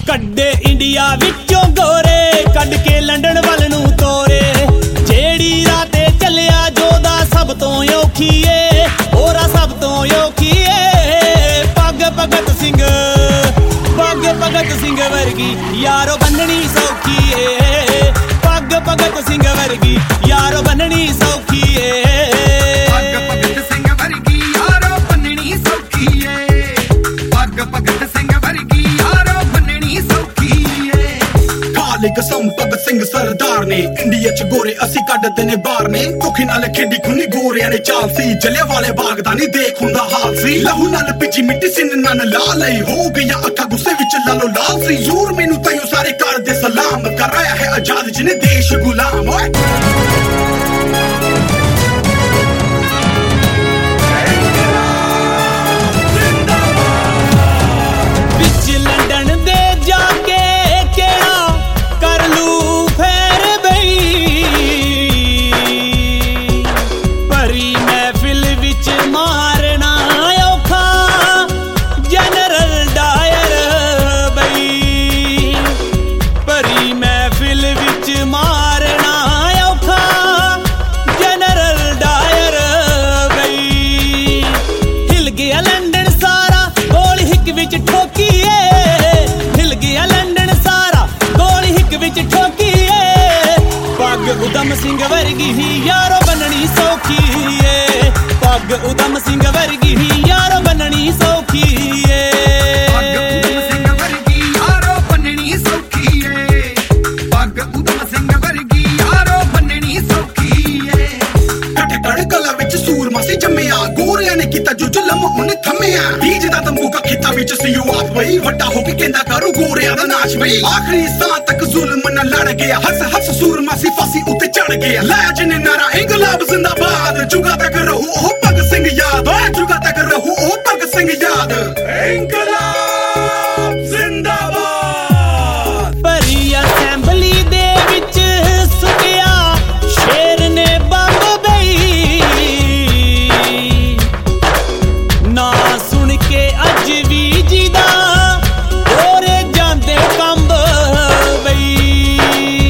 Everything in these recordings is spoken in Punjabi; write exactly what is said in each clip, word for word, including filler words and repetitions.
ਕੱਢੇ ਇੰਡੀਆ ਵਿੱਚੋਂ ਗੋਰੇ, ਕੱਢ ਕੇ ਲੰਡਨ ਵੱਲ ਨੂੰ ਤੋਰੇ। ਜਿਹੜੀ ਰਾਤੇ ਚੱਲਿਆ ਜੋਦਾ ਸਭ ਤੋਂ ਔਖੀ ਏ, ਹੋਰਾ ਸਭ ਤੋਂ ਔਖੀ ਏ। ਪੱਗ ਭਗਤ ਸਿੰਘ, ਪੱਗ ਭਗਤ ਸਿੰਘ ਵਰਗੀ ਯਾਰੋ ਬੰਨਣੀ ਸੌਖੀ ਏ। ਪੱਗ ਭਗਤ ਸਿੰਘ ਵਰਗੀ ਯਾਰੋ ਬੰਨਣੀ ਸੌਖੀ ਏ। ਪੱਗ ਭਗਤ ਸਿੰਘ ਵਰਗੀ ਯਾਰੋ ਬੰਨਣੀ ਸੌਖੀ ਏ। ਪੱਗ ਭਗਤ ਸਿੰਘ ਵਰਗੀ ਯਾਰੋ ਬੰਨਣੀ ਸੌਖੀ ਏ। ਖਾਲੀ ਕਸਮ ਭਗਤ ਸਿੰਘ ਸਰਦਾਰ ਨੇ, ਇੰਡੀਆ ਚ ਗੋਰੇ ਅਸੀਂ ਕੱਢਦੇ ਨੇ ਬਾਹਰ ਨੇ। ਧੋਖੇ ਨਾਲ ਖੇਡੀ ਖੁੰਨੀ ਗੋਰਿਆਂ ਨੇ ਚਾਲ ਸੀ, ਜਲਿਆਂਵਾਲੇ ਬਾਗ ਦਾ ਨਹੀਂ ਦੇਖ ਹੁੰਦਾ ਹਾਲ ਸੀ। ਲਹੂ ਨਾਲ ਪਿੱਛੀ ਮਿੱਟੀ ਸੀ ਨਨ ਲਾ ਲਈ, ਹੋ ਗਿਆ ਅੱਖਾਂ ਗੁੱਸੇ ਵਿੱਚ ਲਾਲੋ ਲਾਲ ਸੀ। ਜ਼ੂਰ ਮੈਨੂੰ ਤੈਨੂੰ ਸਾਰੇ ਕਰਦੇ ਸਲਾਮ, ਕਰ ਰਿਹਾ ਹੈ ਆਜ਼ਾਦ ਜਿਹਨੇ ਦੇਸ਼ ਗੁਲਾਮ। ਓਏ ਉਦਮ ਸਿੰਘ ਵਰਗੀ ਹੀ ਯਾਰੋ ਬੰਨਣੀ ਸੌਖੀ ਏ। ਪੱਗ ਉਦਮ ਸਿੰਘ ਵਰਗੀ ਹੀ ਯਾਰੋ ਬੰਨਣੀ ਸੌਖੀ ਏ। ਪੱਗ ਉਦਮ ਸਿੰਘ ਵਰਗੀ ਯਾਰੋ ਬੰਨਣੀ ਸੌਖੀ ਏ। ਪੱਗ ਉਦਮ ਸਿੰਘ ਵਰਗੀ ਯਾਰੋ ਬੰਨਣੀ ਸੌਖੀ ਏ। ਕਟਕੜ ਕਲਾ ਵਿੱਚ ਸੂਰਮਾ ਸੀ ਜੰਮਿਆ, ਗੋਰਿਆਂ ਨੇ ਕੀਤਾ ਜੋ ਜ਼ੁਲਮ ਉਹਨੇ ਥੰਮਿਆ। ਬੀਜ ਦਾ ਤੰਬੂਕਾ ਖੇਤਾਂ ਵਿੱਚ ਸੀ ਉਹ ਆਪ ਬਈ, ਵੱਡਾ ਹੋ ਕੇ ਕਹਿੰਦਾ ਕਰੂ ਗੋਰਿਆਂ ਦਾ ਨਾਸ਼ ਬਈ। ਆਖਰੀ ਸਾਹ ਤੱਕ ਜ਼ੁਲਮ ਨਾਲ ਲੜ ਗਿਆ, ਹੱਸ ਹੱਸ ਸੂਰਮਾ ਸੀ ਫਾਸੀ ਉੱਤੇ ਚੜ ਗਿਆ। ਲੈ ਜਿਹਨੇ ਨਾਰਾ ਇੰਕਲਾਬ ਜ਼ਿੰਦਾਬਾਦ, ਜੁਗਾ ਤੱਕ ਰਹੂ ਉਹ ਭਗਤ ਸਿੰਘ ਯਾਦ। ਓਏ ਜੁਗਾ ਤੱਕ ਰਹੂ ਉਹ ਭਗਤ ਸਿੰਘ ਯਾਦ। ਇੰਕਲਾਬ ਜ਼ਿੰਦਾਬਾਦ। ਭਰੀ ਅਸੈਂਬਲੀ ਦੇ ਵਿੱਚ ਸੁੱਟਿਆ ਸ਼ੇਰ ਨੇ ਬੰਬ ਬਈ, ਨਾ ਸੁਣ ਕੇ ਅੱਜ ਵੀ ਜਿਹਦਾ ਹੋਰੇ ਜਾਂਦੇ ਕੰਬ ਬਈ।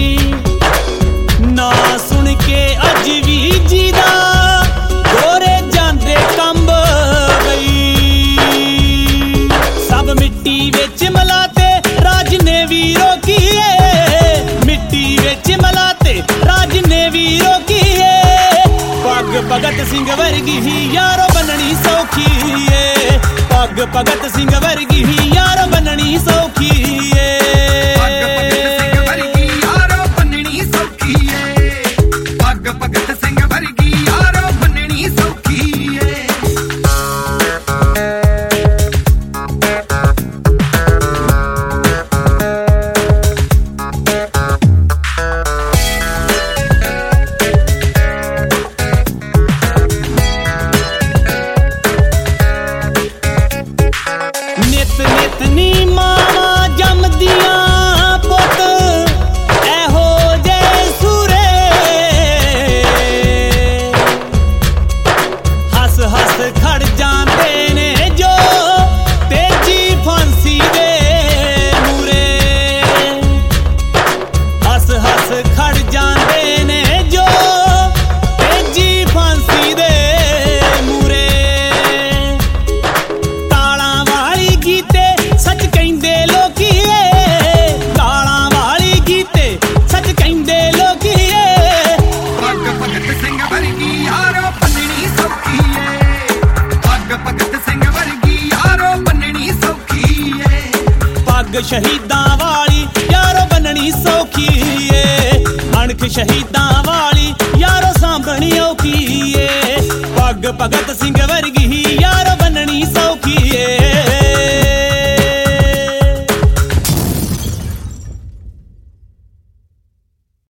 ਨਾ ਸੁਣ ਕੇ ਅੱਜ ਵੀ ਜਿਹਦਾ ਹੋਰੇ ਜਾਂਦੇ ਕੰਬ ਬਈ। ਸਭ ਮਿੱਟੀ ਵਿੱਚ ਮਿਲਾਤੇ ਰਾਜ ਨੇ ਵੀ ਰੋਕੀਏ, ਮਿੱਟੀ ਵਿੱਚ ਮਿਲਾਤੇ ਰਾਜ ਨੇ ਵੀ ਰੋਕੀਏ। ਪੱਗ ਭਗਤ ਸਿੰਘ ਵਰਗੀ ਹੀ ਯਾਰੋ ਬੰਨਣੀ ਸੌਖੀ ਏ। ਪੱਗ ਭਗਤ ਸਿੰਘ ਵਰਗੀ ਹੀ ਯਾਰੋ ਬੰਨਣੀ ਸੌਖੀ ਏ। ਪੱਗ ਭਗਤ ਸਿੰਘ ਵਰਗੀ ਯਾਰੋ ਬੰਨਣੀ ਸੌਖੀ ਏ। ਪੱਗ ਭਗਤ ਸਿੰਘ ਵਰਗੀ ਯਾਰੋ ਬੰਨਣੀ ਸੌਖੀ ਏ। ਨਿਤ ਨਿਤ ਨੀ ਮਾਵਾਂ ਜੰਮਦੀਆਂ ਪੁੱਤ ਇਹੋ ਜਿਹੇ ਸੂਰੇ, ਹੱਸ ਹੱਸ ਖੜ ਜਾਂਦੇ ਨੇ ਜੋ ਤੇਜੀ ਫਾਂਸੀ ਦੇ ਮੂਰੇ। ਹੱਸ ਹੱਸ ਖੜ ਜਾਂਦੇ ਨੇ ਜੋ ਤੇਜੀ ਫਾਂਸੀ ਦੇ ਮੂਰੇ। ਤਾਲਾਂ ਵਾਲੀ ਗੀਤੇ ਸੱਚ ਕਹਿੰਦੇ ਲੋਕੀ ਏ, ਤਾਲਾਂ ਵਾਲੀ ਗੀਤੇ ਸੱਚ ਕਹਿੰਦੇ ਲੋਕੀ ਏ। ਪੱਗ ਭਗਤ ਸਿੰਘ ਵਰਗੀ ਯਾਰੋ ਬੰਨਣੀ ਸੌਖੀ ਏ। ਪੱਗ ਭਗਤ ਸਿੰਘ ਵਰਗੀ ਯਾਰੋ ਬੰਨਣੀ ਸੌਖੀ ਏ। ਪੱਗ ਸ਼ਹੀਦਾਂ ਵਾਲੀ ਯਾਰੋ ਬੰਨਣੀ ਸੌਖੀ ਏ। ਅਣਖ ਸ਼ਹੀਦਾਂ